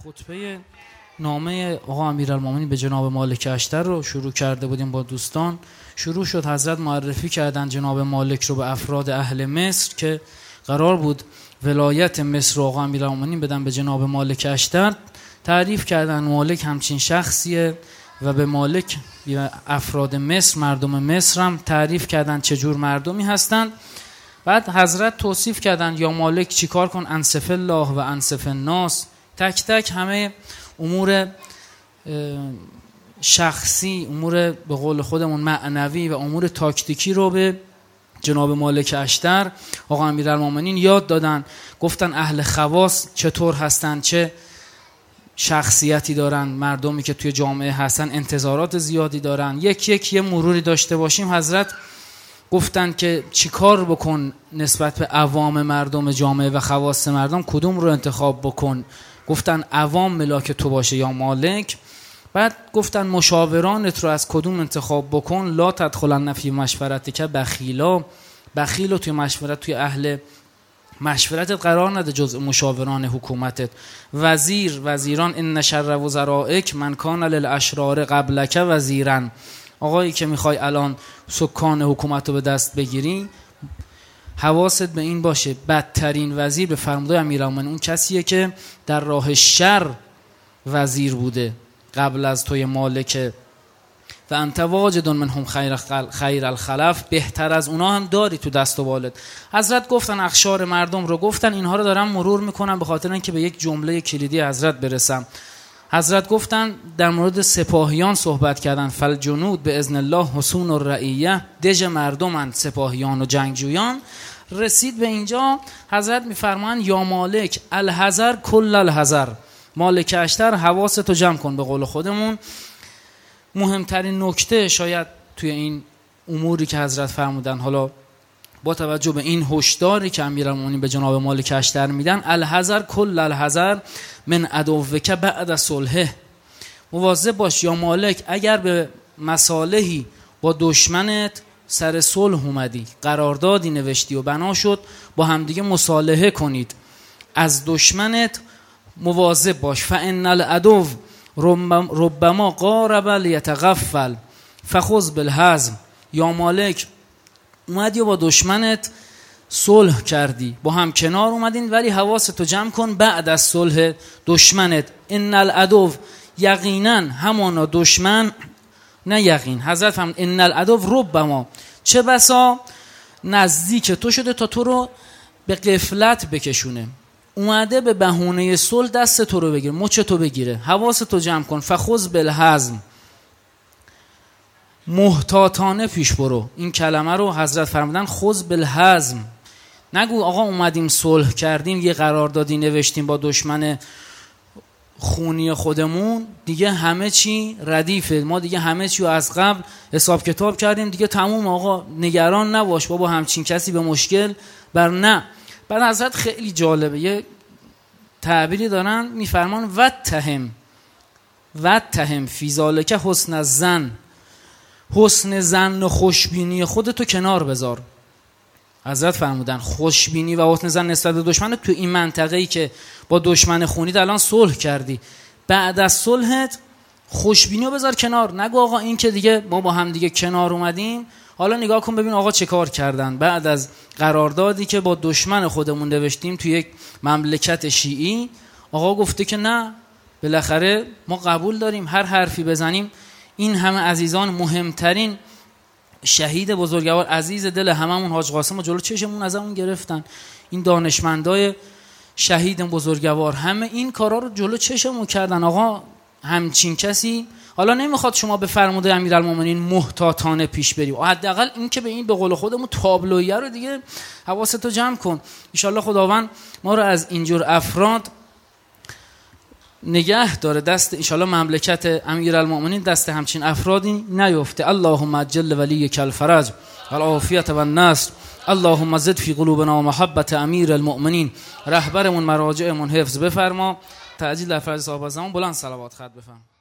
خطبه نامه آقا امیرالمومنین به جناب مالک اشتر رو شروع کرده بودیم با دوستان. شروع شد، حضرت معرفی کردن جناب مالک رو به افراد اهل مصر که قرار بود ولایت مصر آقا امیرالمومنین بدن به جناب مالک اشتر. تعریف کردن مالک همچین شخصیه و به مالک افراد مصر، مردم مصر هم تعریف کردن چجور مردمی هستند. بعد حضرت توصیف کردن یا مالک چیکار کن، انصف الله و انصف الناس، تک تک همه امور شخصی، امور به قول خودمون معنوی و امور تاکتیکی رو به جناب مالک اشتر آقا امیرالمومنین یاد دادن. گفتن اهل خواص چطور هستن، چه شخصیتی دارن، مردمی که توی جامعه هستن انتظارات زیادی دارن. یه مروری داشته باشیم. حضرت گفتن که چی کار بکن نسبت به عوام مردم جامعه و خواص مردم، کدوم رو انتخاب بکن؟ گفتن عوام ملاک تو باشه یا مالک. بعد گفتن مشاورانت رو از کدوم انتخاب بکن؟ لا تدخلن فی مشورتی که بخیلا، بخیل رو توی مشورت، توی اهل مشورتت قرار نده جز مشاوران حکومتت. وزیران ان شر وزرائک من کان للاشرار قبلک وزیرا، آقایی که میخوای الان سکان حکومت رو به دست بگیری حواست به این باشه بدترین وزیر به فرموده امیرالمومنین اون کسیه که در راه شر وزیر بوده قبل از توی مالک. و انت واجد منهم خیر الخلف، بهتر از اونا هم داری تو دست و بالت. حضرت گفتن اخشار مردم رو گفتن، اینها رو دارم مرور میکنم به خاطر اینکه به یک جمله کلیدی حضرت برسم. حضرت گفتن در مورد سپاهیان صحبت کردن، فالجنود به اذن الله حصون الرعیه، دژ مردمند سپاهیان و جنگجویان. رسید به اینجا حضرت میفرمان یا مالک الحذر کل الحذر، مالک اشتر حواستو جمع کن. به قول خودمون مهمترین نکته شاید توی این اموری که حضرت فرمودن، حالا با توجه به این هشداری که امیرالمومنین به جناب مالک اشتر میدن، الحذر کل الحذر من عدوک بعد صلح، مواظب باش یا مالک اگر به مصالحی با دشمنت سر صلح اومدی، قراردادی نوشتی و بنا شد با همدیگه مصالحه کنید، از دشمنت مواظب باش. فان العدو ربما قارب لیتغفل فخذ بالحزم، یا مالک اومدی و با دشمنت صلح کردی، با هم کنار اومدین، ولی حواستو جمع کن بعد از صلح دشمنت. ان العدو، یقینا همانا دشمن، نه یقین، حضرت فرمود ان العدو ربما، چه بسا نزدیک تو شده تا تو رو به غفلت بکشونه، اومده به بهونه صلح دست تو رو بگیره، مچ تو بگیره. حواستو جمع کن. فخذ بالحزم، محتاطانه پیش برو. این کلمه رو حضرت فرمودن خذ بالحزم، نگو آقا اومدیم صلح کردیم یه قراردادی نوشتیم با دشمن خونی خودمون، دیگه همه چی ردیفه، ما دیگه همه چی رو از قبل حساب کتاب کردیم دیگه تموم، آقا نگران نباش بابا همچین کسی به مشکل بر نه. بعد حضرت خیلی جالبه یه تعبیری دارن میفرمان واتهم فی ذالک حسن الظن، حسن ظن و خوشبینی خودتو کنار بذار. حضرت فرمودن خوشبینی و حسن ظن نسبت به دشمنت تو این منطقه‌ای که با دشمن خونید الان صلح کردی، بعد از صلحت خوشبینی رو بذار کنار. نگو آقا این که دیگه ما با هم دیگه کنار اومدیم، حالا نگاه کن ببین آقا چه کار کردن بعد از قراردادی که با دشمن خودمون نوشتیم توی یک مملکت شیعی. آقا گفته که نه، بالاخره ما قبول داریم هر حرفی بزنیم. این همه عزیزان، مهمترین شهید بزرگوار، عزیز دل هممون، حاج قاسم رو جلو چشمون ازمون گرفتن. این دانشمندای شهید بزرگوار همه این کارا رو جلو چشمون کردن. آقا همچین کسی، حالا نمیخواد شما به فرموده امیرالمومنین محتاطانه پیش بری، حداقل این که به این به قول خودمون تابلویه رو دیگه حواستو جمع کن. ان شاءالله خداوند ما رو از اینجور افراد نگه داره، دست ان شاءالله مملکت امیرالمومنین دست همچین افرادی نیفته. اللهم اجل ولیک الفرج والعافیت والنصر، اللهم زد فی قلوبنا محبت امیرالمومنین. رهبرمون مراجعمون حفظ بفرما، تعجیل در فرج صاحب الزمان. بلند صلوات خط بفرما.